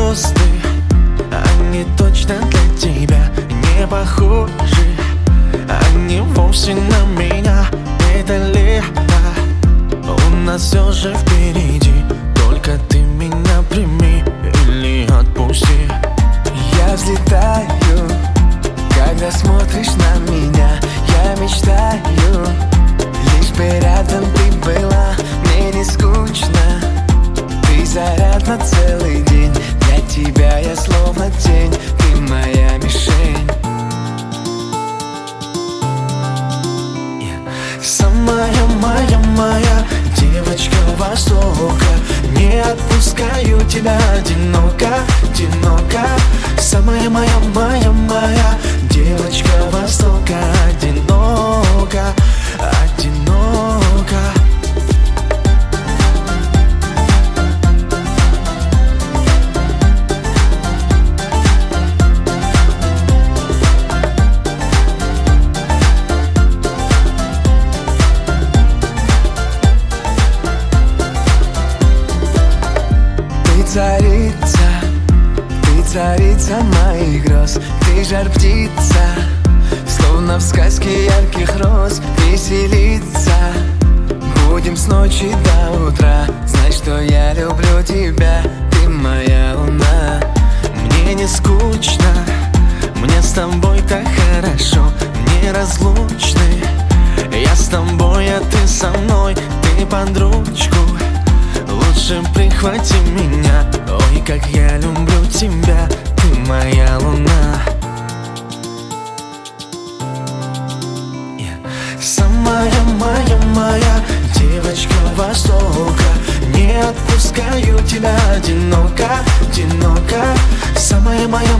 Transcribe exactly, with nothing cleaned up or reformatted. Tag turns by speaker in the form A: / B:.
A: звезды, они точно для тебя не похожи. Они вовсе на меня. Это лето у нас все же впереди. Только ты меня прими или отпусти.
B: Я взлетаю, когда смотришь на меня. Я мечтаю, лишь бы рядом ты была. Мне не скучно, ты заряд на целый день. Для тебя я словно тень, ты моя мишень.
A: Самая моя, моя девочка Востока, не отпускаю тебя одиноко, одиноко. Самая моя, моя, моя девочка Востока, одиноко, одиноко.
B: Царица, ты царица моих гроз. Ты жар птица, словно в сказке ярких роз. Веселиться будем с ночи до утра. Знай, что я люблю тебя, ты моя луна.
A: Мне не скучно, мне с тобой так хорошо. Неразлучны, я с тобой, а ты со мной. Ты под ручку, лучше прихвати меня. Ой, как я люблю тебя, ты моя луна. Самая моя, моя девочка Востока, не отпускаю тебя одиноко, одиноко. Самая моя,